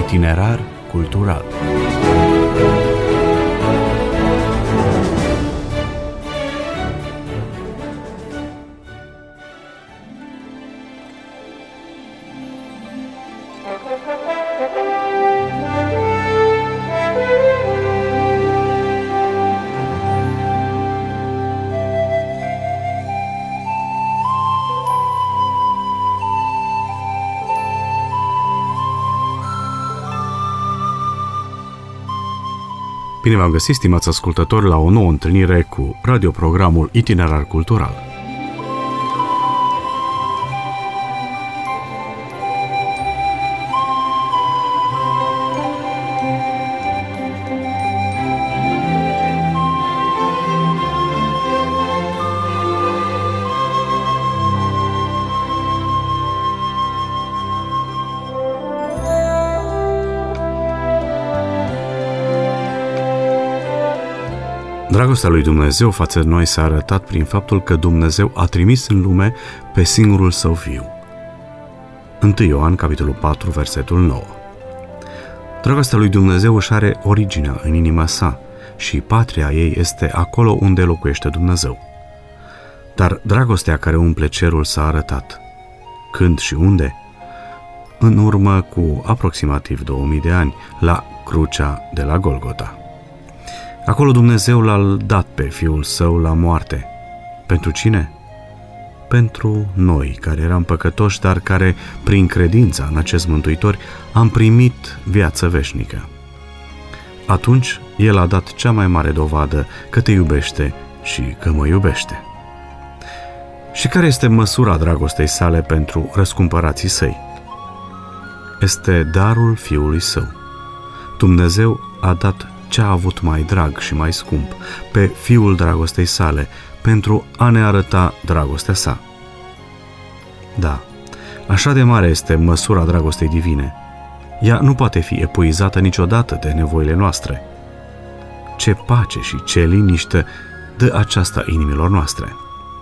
Itinerar cultural. Bine v-am găsit, stimați ascultători, la o nouă întâlnire cu radioprogramul Itinerar Cultural. Dragostea lui Dumnezeu față de noi s-a arătat prin faptul că Dumnezeu a trimis în lume pe singurul Său Fiu. 1 Ioan, capitolul 4, versetul 9. Dragostea lui Dumnezeu își are originea în inima sa și patria ei este acolo unde locuiește Dumnezeu. Dar dragostea care umple cerul s-a arătat. Când și unde? În urmă cu aproximativ 2000 de ani, la crucea de la Golgota. Acolo Dumnezeu l-a dat pe Fiul Său la moarte. Pentru cine? Pentru noi, care eram păcătoși, dar care, prin credința în acest Mântuitor, am primit viață veșnică. Atunci, El a dat cea mai mare dovadă că te iubește și că mă iubește. Și care este măsura dragostei sale pentru răscumpărații Săi? Este darul Fiului Său. Dumnezeu a dat ce a avut mai drag și mai scump, pe Fiul dragostei sale, pentru a ne arăta dragostea sa. Da, așa de mare este măsura dragostei divine. Ea nu poate fi epuizată niciodată de nevoile noastre. Ce pace și ce liniște dă aceasta inimilor noastre!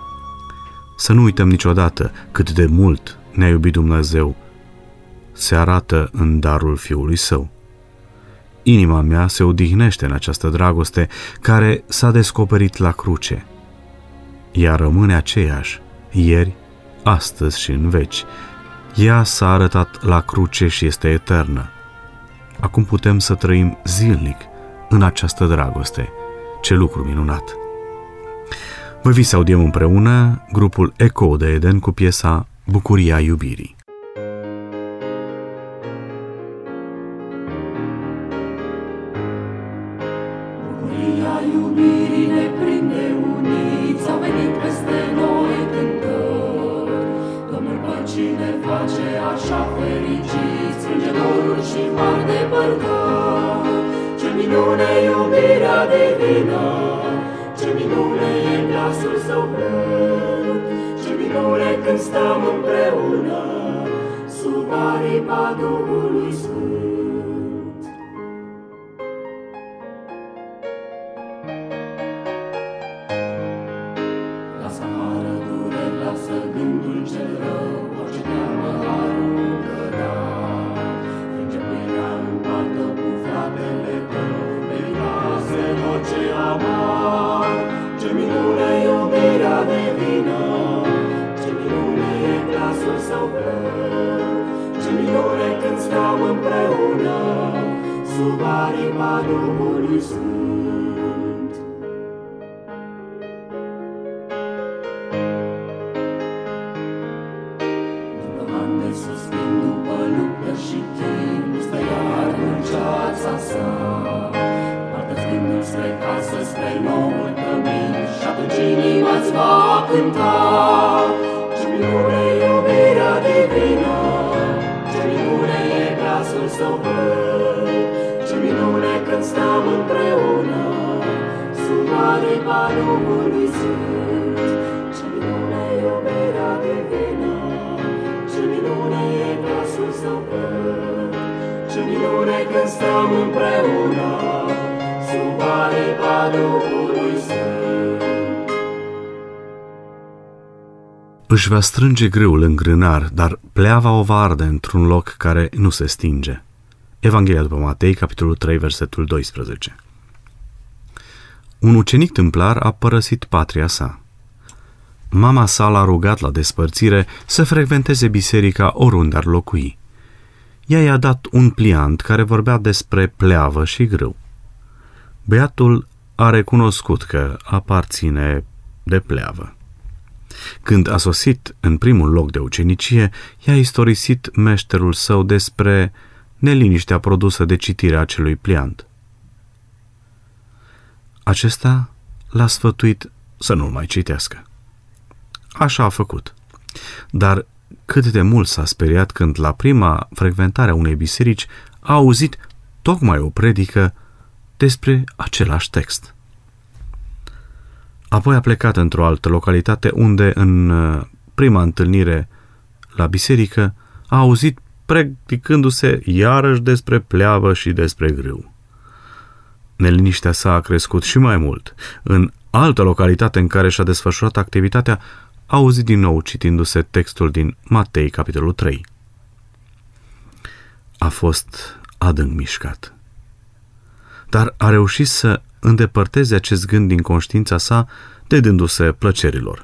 Să nu uităm niciodată cât de mult ne-a iubit Dumnezeu, se arată în darul Fiului Său. Inima mea se odihnește în această dragoste care s-a descoperit la cruce. Ea rămâne aceeași, ieri, astăzi și în veci. Ea s-a arătat la cruce și este eternă. Acum putem să trăim zilnic în această dragoste. Ce lucru minunat! Vă vi să audiem împreună grupul Eco de Eden cu piesa Bucuria iubirii. Când stăm împreună sub aripa Duhului Sfânt. Lasă afară dureri, lasă gândul cel rău, orice teamă aruncă, da. Frânge pâinea, împartă cu fratele tău, meritează în orice amar. Ce minune iubirea divină, glasul Său plău. Ce minune când stăm împreună sub aripa Duhului Sfânt. După ani de suspin, după luptă și chin, nu stă iar în ceața sa. Poartă-ți gândul spre casă, spre noul cămin, și atunci inima-ți va cânta. Ce minune iubirea divină, ce minune e glasul Său plău. Ce minune când stăm împreună sub aripa Duhului Sfânt. Ce minune iubirea divină, ce minune e glasul Său plău. Ce minune când stăm împreună sub aripa Duhului Sfânt. Își va strânge grâul în grânar, dar pleava o va arde într-un loc care nu se stinge. Evanghelia după Matei, capitolul 3, versetul 12. Un ucenic tâmplar a părăsit patria sa. Mama sa l-a rugat la despărțire să frecventeze biserica oriunde ar locui. Ea i-a dat un pliant care vorbea despre pleavă și grâu. Băiatul a recunoscut că aparține de pleavă. Când a sosit în primul loc de ucenicie, i-a istorisit meșterul său despre neliniștea produsă de citirea acelui pliant. Acesta l-a sfătuit să nu-l mai citească. Așa a făcut. Dar cât de mult s-a speriat când la prima frecventare a unei biserici a auzit tocmai o predică despre același text. Apoi a plecat într-o altă localitate unde, în prima întâlnire la biserică, a auzit predicându-se iarăși despre pleavă și despre grâu. Neliniștea sa a crescut și mai mult. În altă localitate în care și-a desfășurat activitatea, a auzit din nou citindu-se textul din Matei, capitolul 3. A fost adânc mișcat. Dar a reușit să îndepărteze acest gând din conștiința sa, dedându-se plăcerilor.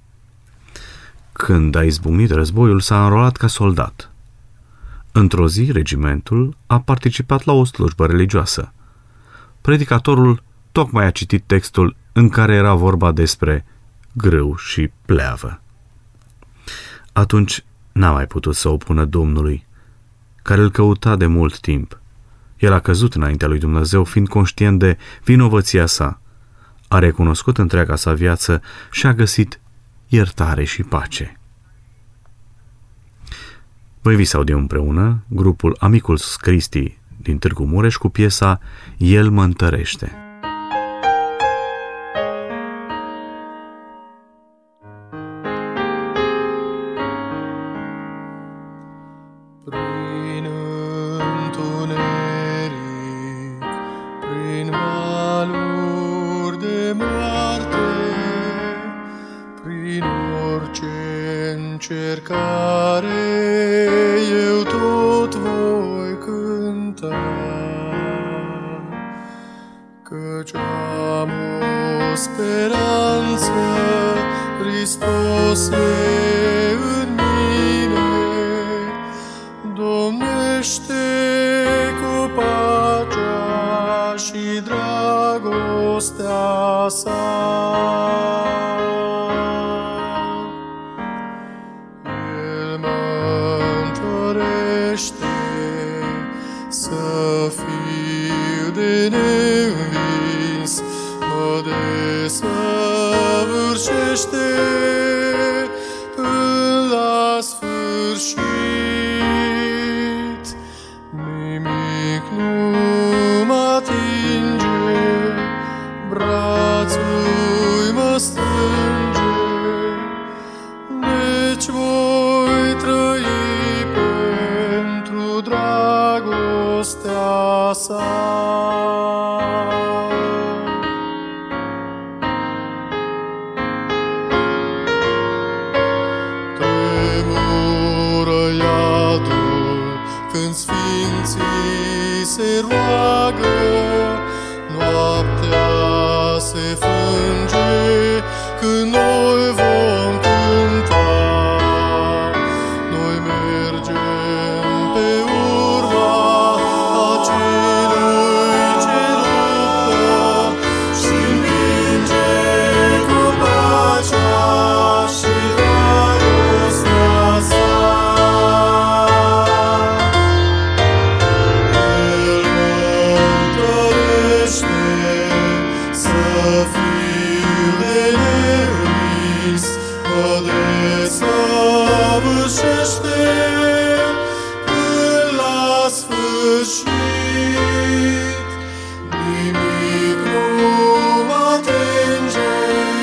Când a izbucnit războiul, s-a înrolat ca soldat. Într-o zi, regimentul a participat la o slujbă religioasă. Predicatorul tocmai a citit textul în care era vorba despre grâu și pleavă. Atunci n-a mai putut să opună Domnului, care îl căuta de mult timp. El a căzut înaintea lui Dumnezeu, fiind conștient de vinovăția sa. A recunoscut întreaga sa viață și a găsit iertare și pace. Vă invit să audiem împreună grupul Amicus Christi din Târgu Mureș cu piesa El mă întărește. Prin întuneric, prin valuri de moarte, prin orice încercare, eu tot voi cânta, căci am o speranță, Hristos e în mine, domnește cu pacea și dragostea sa. El mă întărește să fiu de neînvins, mă desăvârșește până la sfârșit. Nimic nu mă atinge, brațul mă strânge, deci voi trăi pentru dragostea sa. Tremură iadul când sfinții se roagă, noaptea se frânge când noi vom cânta. Noi mergem pe urma acelui ce luptă și învinge cu pacea și dragostea sa. El mă întărește să fiu de neînvins, mă desăvârșește până la sfârșit. Nimic nu mă atinge,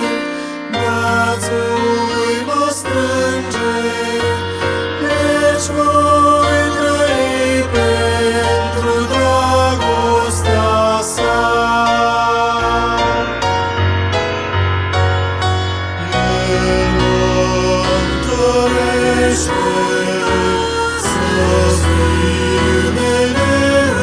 brațul mă strânge, deci voi trăi pentru dragostea sa. El mă întărește să fiu de neînvins,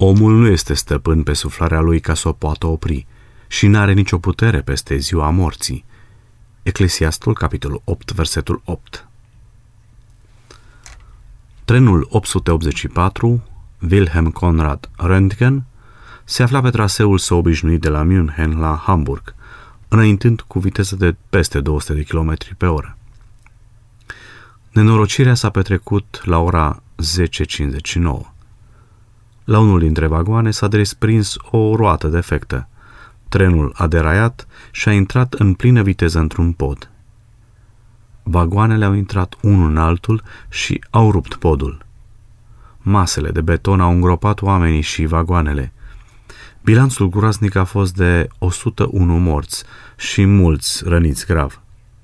Omul nu este stăpân pe suflarea lui ca să o poată opri și n-are nicio putere peste ziua morții. Eclesiastul, capitolul 8, versetul 8. Trenul 884, Wilhelm Conrad Röntgen, se afla pe traseul său obișnuit de la München la Hamburg, înaintând cu viteză de peste 200 de km pe oră. Nenorocirea s-a petrecut la ora 10:59. La unul dintre vagoane s-a desprins o roată defectă. Trenul a deraiat și a intrat în plină viteză într-un pod. Vagoanele au intrat unul în altul și au rupt podul. Masele de beton au îngropat oamenii și vagoanele. Bilanțul groaznic a fost de 101 morți și mulți răniți grav.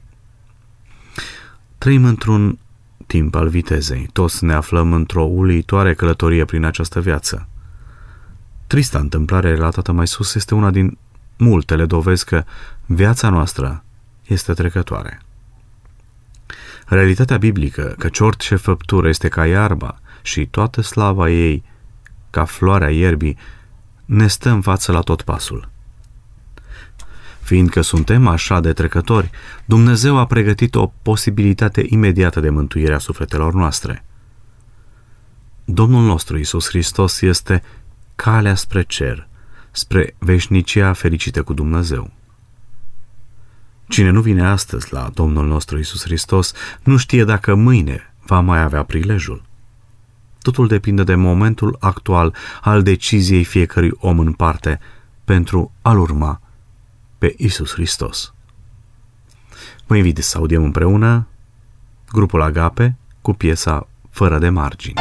Trăim într-un timp al vitezei. Toți ne aflăm într-o uluitoare călătorie prin această viață. Trista întâmplare relatată mai sus este una din multele dovezi că viața noastră este trecătoare. Realitatea biblică, căci orice făptură este ca iarba și toată slava ei ca floarea ierbii, ne stă în față la tot pasul. Fiindcă suntem așa de trecători, Dumnezeu a pregătit o posibilitate imediată de mântuire a sufletelor noastre. Domnul nostru Iisus Hristos este calea spre cer, spre veșnicia fericită cu Dumnezeu. Cine nu vine astăzi la Domnul nostru Iisus Hristos nu știe dacă mâine va mai avea prilejul. Totul depinde de momentul actual al deciziei fiecărui om în parte pentru a-L urma pe Iisus Hristos. Vă invit să audiem împreună grupul Agape cu piesa Fără de margini.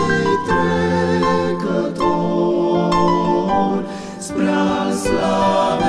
Spre al slavei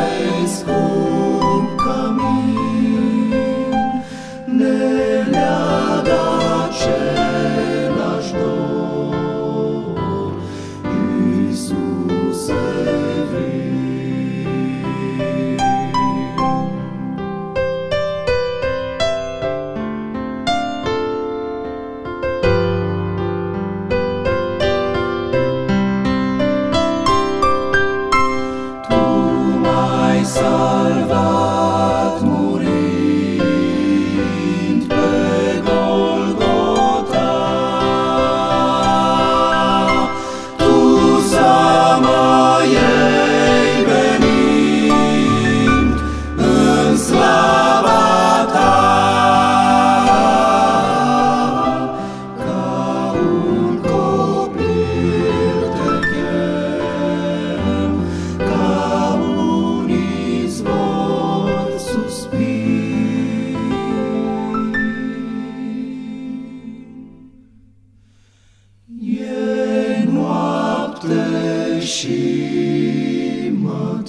și mă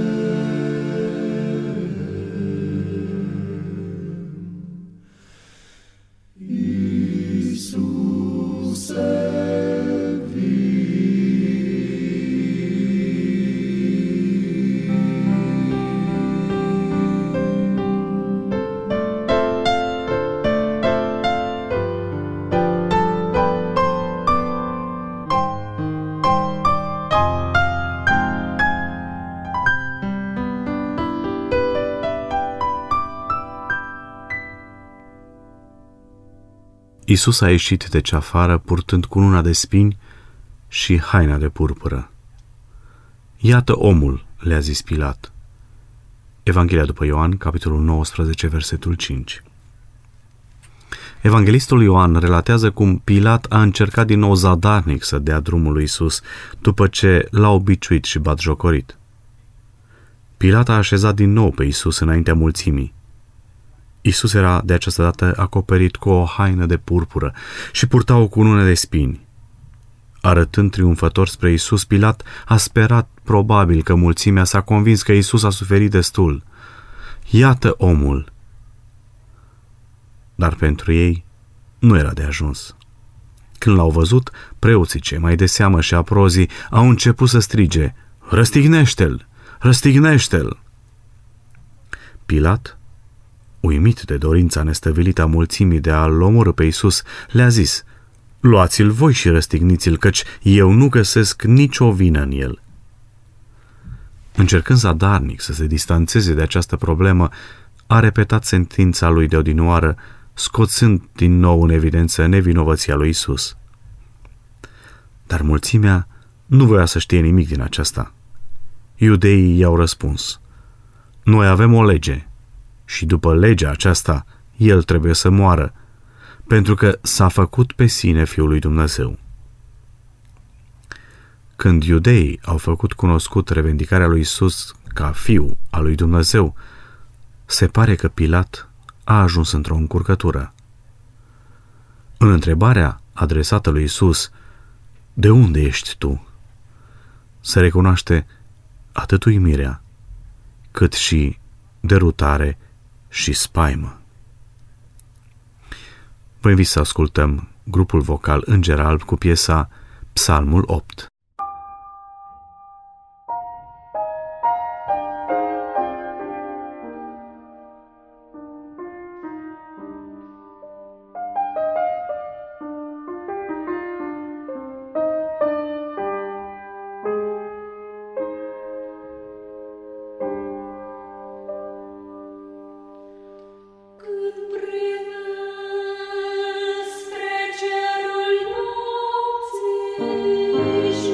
Iisus a ieșit de cea afară purtând cununa de spini și haina de purpură. Iată omul, le-a zis Pilat. Evanghelia după Ioan, capitolul 19, versetul 5. Evanghelistul Ioan relatează cum Pilat a încercat din nou zadarnic să dea drumul lui Iisus după ce l-a obiciuit și batjocorit. Pilat a așezat din nou pe Iisus înaintea mulțimii. Iisus era de această dată acoperit cu o haină de purpură și purta o cunună de spini. Arătând triumfător spre Iisus, Pilat a sperat probabil că mulțimea s-a convins că Iisus a suferit destul. Iată omul! Dar pentru ei nu era de ajuns. Când l-au văzut, preoții cei mai de seamă și aprozii au început să strige: Răstignește-l! Răstignește-l! Pilat, uimit de dorința nestăvilită a mulțimii de a-l omorî pe Iisus, le-a zis: Luați-l voi și răstigniți-l, căci eu nu găsesc nicio vină în el. Încercând zadarnic să se distanțeze de această problemă, a repetat sentința lui de odinioară, scoțând din nou în evidență nevinovăția lui Iisus. Dar mulțimea nu voia să știe nimic din aceasta. Iudeii i-au răspuns: Noi avem o lege și după legea aceasta el trebuie să moară, pentru că s-a făcut pe sine Fiul lui Dumnezeu. Când iudeii au făcut cunoscut revendicarea lui Iisus ca Fiul al lui Dumnezeu, se pare că Pilat a ajuns într-o încurcătură. În întrebarea adresată lui Iisus: De unde ești tu?, se recunoaște atât uimirea, cât și derutare și spaimă. Vă invit să ascultăm grupul vocal Înger Alb cu piesa Psalmul 8. Spre cerul nopții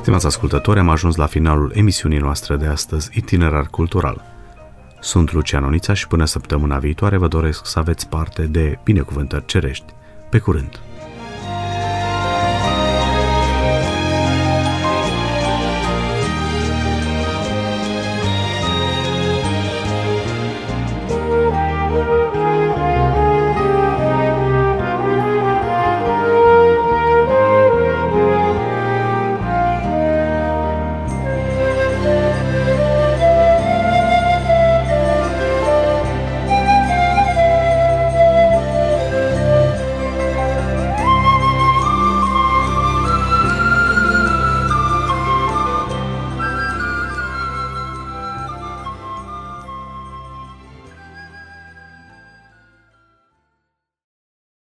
Stimați ascultători, am ajuns la finalul emisiunii noastre de astăzi, Itinerar Cultural. Sunt Lucian Onița și până săptămâna viitoare vă doresc să aveți parte de binecuvântări cerești. Pe curând!